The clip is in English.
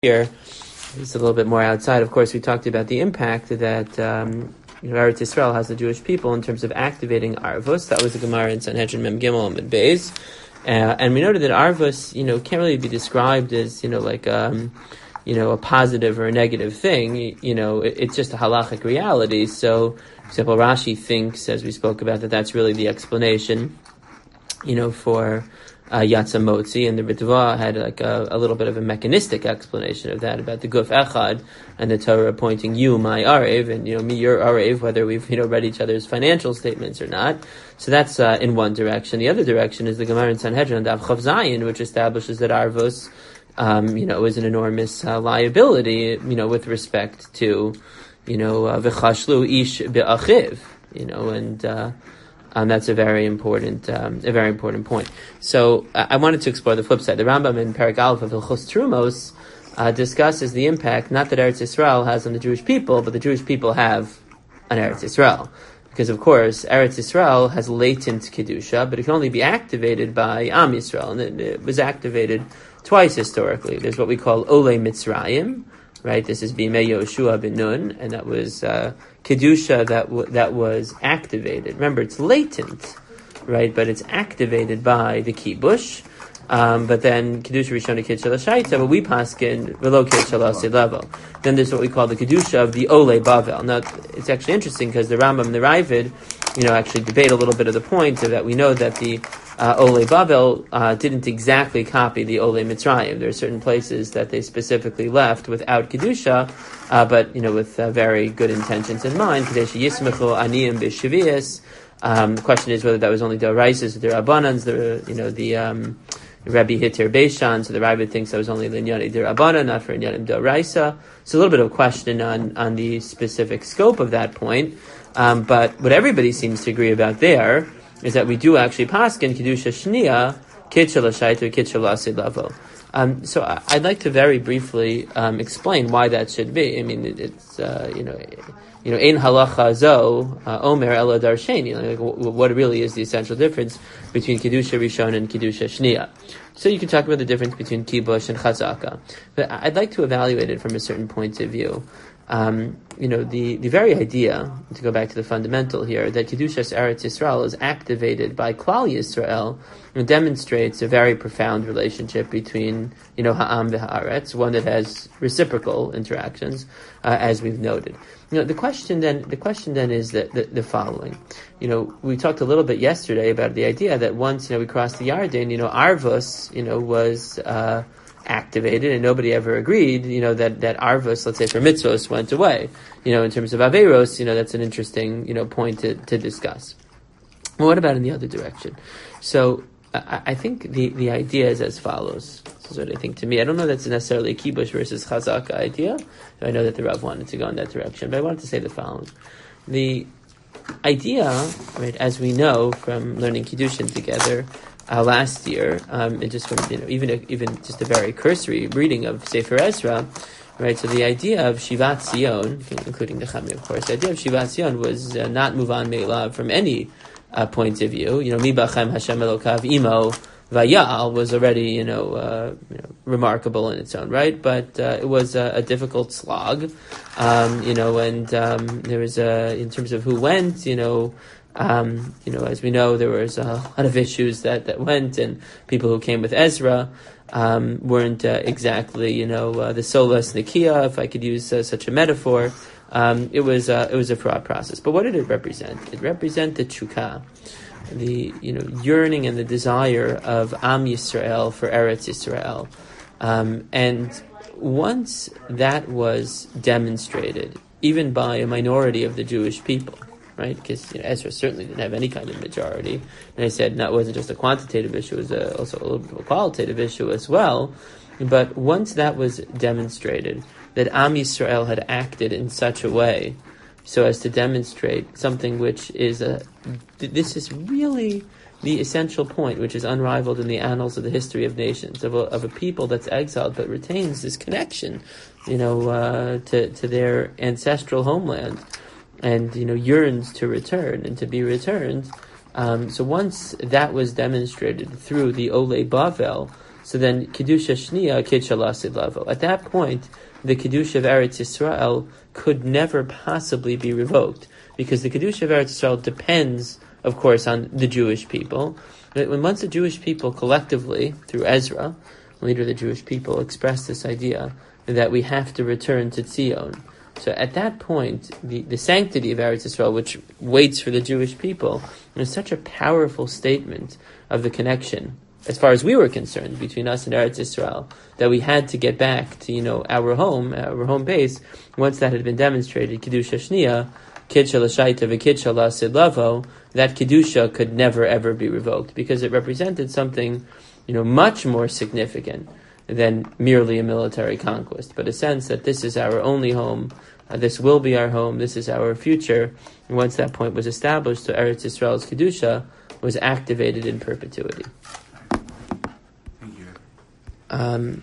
here is a little bit more outside. Of course, we talked about the impact that Eretz Yisrael has the Jewish people in terms of activating Arvus. That was the Gemara in Sanhedrin Mem Gimel and Beis. And we noted that Arvus, can't really be described as, like, a positive or a negative thing. It's just a halachic reality. So, for example, Rashi thinks, as we spoke about, that that's really the explanation, for Yatsa Motzi, and the Ritva had like a little bit of a mechanistic explanation of that, about the Guf Echad and the Torah appointing you my Arev, and me your Arev, whether we've read each other's financial statements or not. So that's in one direction. The other direction is the Gemara in Sanhedrin Daf Chav Zayin, which establishes that Arvus is an enormous liability, with respect to V'chashlu ish be'achiv, and that's a very important point. So I wanted to explore the flip side. The Rambam in Perek Aleph of Hilchos Trumos discusses the impact not that Eretz Yisrael has on the Jewish people, but the Jewish people have on Eretz Yisrael. Because of course, Eretz Yisrael has latent Kedusha, but it can only be activated by Am Yisrael, and it was activated twice historically. There's what we call Olei Mitzrayim, right? This is Bimei Yoshua ben Nun, and that was Kedusha that was activated. Remember, it's latent, right? But it's activated by the Kibush. But then Kedusha Rishona Kedusha L'Shaita, but we paskin V'lo Kedusha L'Asid Level. Then there's what we call the Kedusha of the Ole Bavel. Now, it's actually interesting because the Rambam and the Ravid, actually debate a little bit of the point that we know that the Ole Bavel didn't exactly copy the Ole Mitzrayim. There are certain places that they specifically left without Kedusha, but with very good intentions in mind. Kadesh Yismechu Aniyim B'Shavias. The question is whether that was only the Raises or the Rabbanans, the Rabbi Hitir Beishan, so the Rabbi thinks that was only Linyani Dirabana, not for Inyanim Daraisa. So a little bit of a question on the specific scope of that point. But what everybody seems to agree about there is that we do actually paskin Kedusha Shnia, Kitcha L'Shaitu, Kitcha L'Asid Level. So I'd like to very briefly explain why that should be. I mean, it's Ein halacha zo omer ela darsheni. What really is the essential difference between kedusha rishon and kedusha shnia? So you can talk about the difference between kibush and chazaka, but I'd like to evaluate it from a certain point of view. The very idea, to go back to the fundamental here, that Kedushas Eretz Yisrael is activated by Klal Yisrael, demonstrates a very profound relationship between, Ha'am v'Ha'aretz, one that has reciprocal interactions, as we've noted. The question then is the following. We talked a little bit yesterday about the idea that once, we crossed the Yarden, Arvus, was, activated, and nobody ever agreed, that Arvus, let's say for mitzvos, went away. In terms of Averos, that's an interesting, point to discuss. Well, what about in the other direction? So, I think the idea is as follows. This is what I think to me. I don't know that's necessarily a kibush versus chazaka idea. I know that the Rav wanted to go in that direction, but I wanted to say the following. The idea, right, as we know from learning Kiddushin together, last year, and just from even just a very cursory reading of Sefer Ezra, right? So the idea of Shivat Zion, including the Chami, of course, the idea of Shivat Zion was not muvan me'elav from any point of view. Mi bachem Hashem Elokav imo vayal was already remarkable in its own right, but it was a difficult slog, and there was in terms of who went, as we know, there was a lot of issues that went, and people who came with Ezra weren't exactly, the solas nikia, if I could use such a metaphor. It was a fraud process. But what did it represent? It represented chukah, the yearning and the desire of Am Yisrael for Eretz Yisrael, and once that was demonstrated, even by a minority of the Jewish people. Right, because Ezra certainly didn't have any kind of majority, and I said that wasn't just a quantitative issue; it was also a little bit of a qualitative issue as well. But once that was demonstrated, that Am Yisrael had acted in such a way so as to demonstrate something which is this is really the essential point, which is unrivaled in the annals of the history of nations, of a people that's exiled but retains this connection, to their ancestral homeland. And yearns to return and to be returned. So once that was demonstrated through the Ole Bavel, So then, Kedusha Shniya, Kidsha Lasid Lavo. At that point, the Kedusha of Eretz Yisrael could never possibly be revoked, because the Kedusha of Eretz Yisrael depends, of course, on the Jewish people. But once the Jewish people collectively, through Ezra, leader of the Jewish people, expressed this idea that we have to return to Tzion. So at that point, the sanctity of Eretz Yisrael, which waits for the Jewish people, is such a powerful statement of the connection, as far as we were concerned, between us and Eretz Yisrael, that we had to get back to, our home base. Once that had been demonstrated, Kedusha Shniya, Kidsha L'Shaita v'Kidsha L'Asid Lavo, that Kedusha could never ever be revoked, because it represented something, much more significant than merely a military conquest, but a sense that this is our only home, this will be our home, this is our future. And once that point was established, so Eretz Yisrael's Kedusha was activated in perpetuity. Thank you.